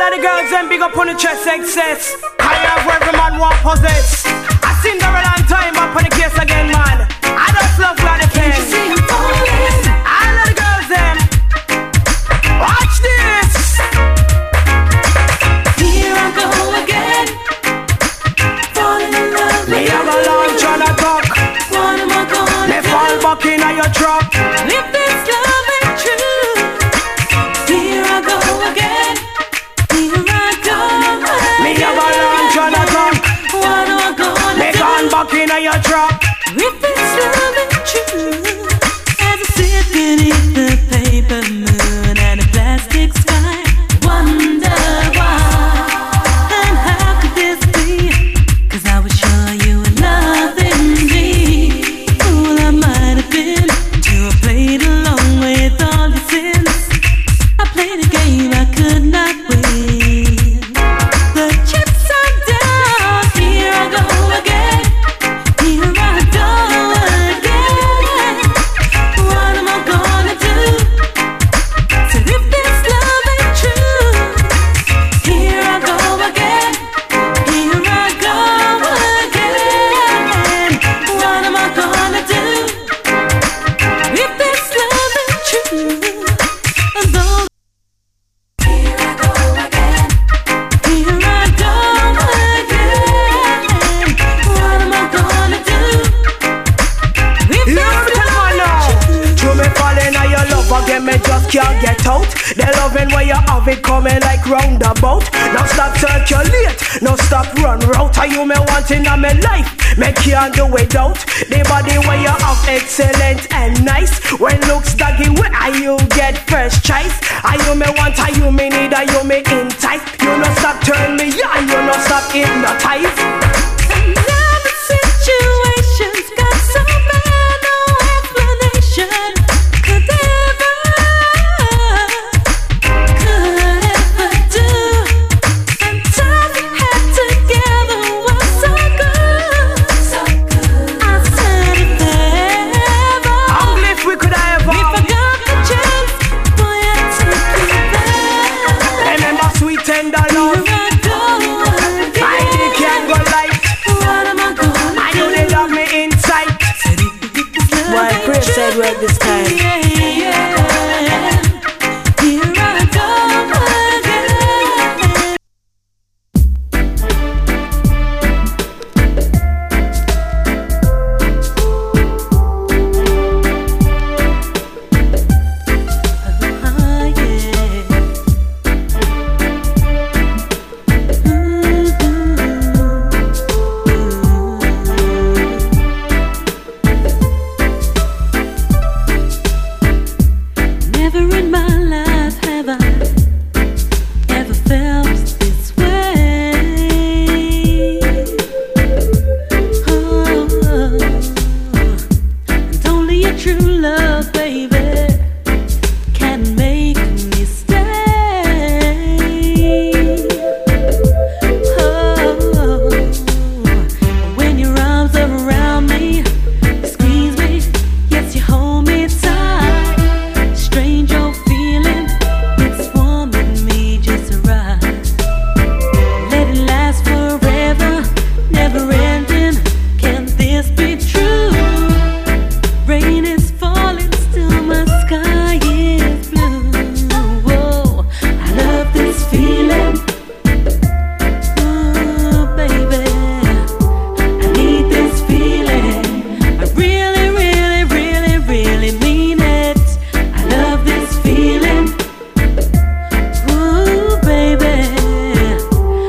of the girls them big up on the chest excess. I have where every man want possess. I seen the long time up on the case again, man. I just love God the pain. All of the girls them. Watch this. Here I go again. Falling in love with me have a launch on a talk. What am I gonna me fall back in your truck. If this love ain't true, here I go again. Here I go again. Me have a launch on a talk. What am I gonna me do? gone back in your truck. If this love ain't true, as I sit beneath the paper moon and a plastic sky, wonder why and how could this be? 'Cause I was sure you were loving me. Fool I might have been to have played along with all your sins. I played a game I could not win. The chips are down. Here I go again. Here I go again. What am I gonna do? So if this love ain't true, here I go again. Here I go again. What am I gonna do? If this love ain't true, though. Here I go again. Here I go again. What am I gonna do? If You this know me tell love man now. ain't true. True me falling on your love again, me just can't get out. The loving where you have it coming like roundabout. Now stop circulate, now stop run route. Are you me wanting in my life? Me can't do without. The body where you have excellent and nice. When looks doggy, where are you get first choice? Are you me want, are you me need, are you me entice? You no stop turn me on, you no stop hypnotize. And now the situation's got so bad, no explanation could ever do. And time we had together was so good, so good. I said if ever Only if we could have we forgot the chance, boy, I took you back. remember sweet tender